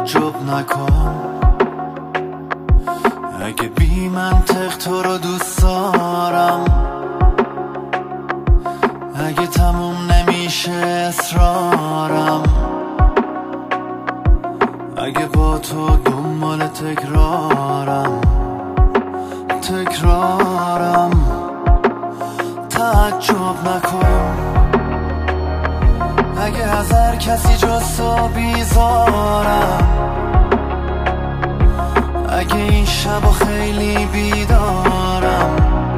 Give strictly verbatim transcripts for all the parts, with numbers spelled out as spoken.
تعجب نکن اگه بی منطق تو رو دوست دارم، اگه تموم نمیشه اصرارم، اگه با تو دنبال تکرارم تکرارم تعجب نکن اگه از هر کسی جز تو بیزارم، اگه این شب خیلی بیدارم،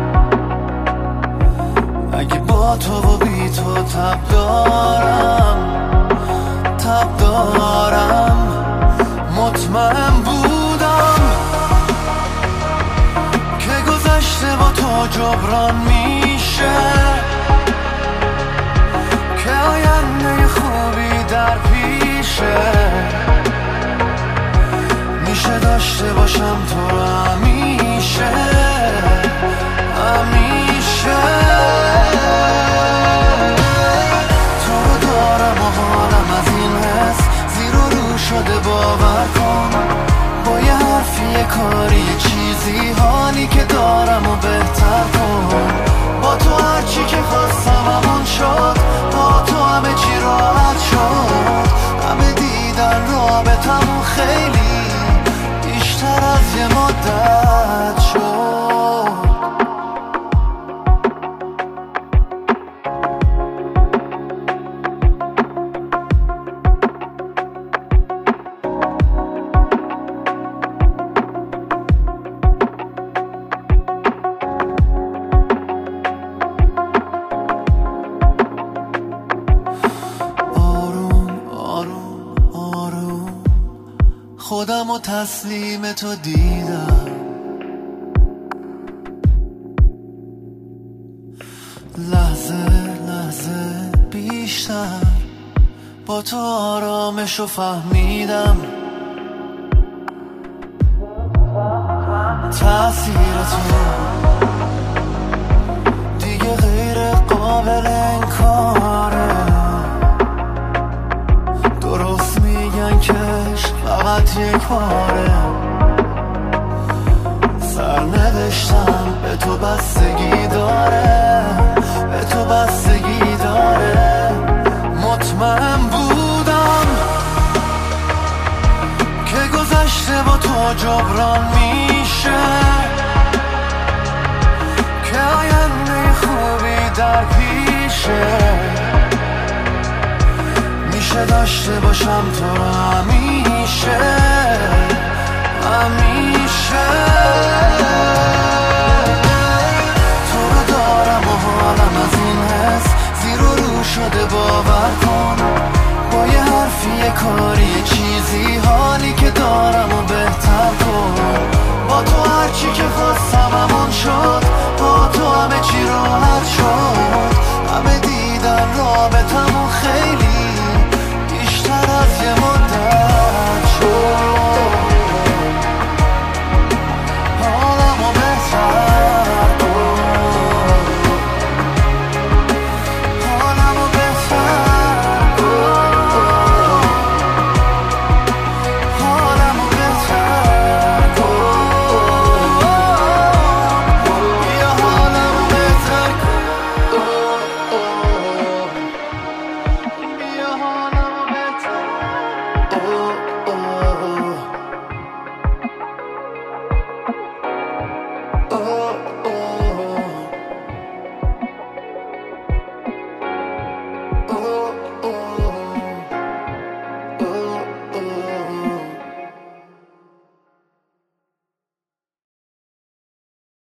اگه با تو و بی تو تب دارم تب دارم. مطمئن بودم که گذشته با تو جبران میشه، که آینده خوبی در پیشه، میشه داشته باشم تو رو همیشه همیشه. تو رو دارم و حالم از این حس زیر و رو شده، باور کن با یه حرفی یه کاری یه چیزی حالی که دارم و بهتر کن. با تو هرچی که خواستم همون شد، با تو همه چی راحت شد، همه دیدن رابطمون خیلی بیشتر از یه مدت شد. خودم و تسلیم تو دیدم، لحظه لحظه بیشتر با تو آرامشو فهمیدم. تأثیر تو دیگه غیر قابل انکاره، درست میگن که فقط یک باره، سرنوشتم به تو بستگی داره به تو بستگی داره. مطمئن بودم که گذشته با تو جبران میشه، که آینده خوبی در پیشه، میشه داشته باشم تو رو همیشه همیشه.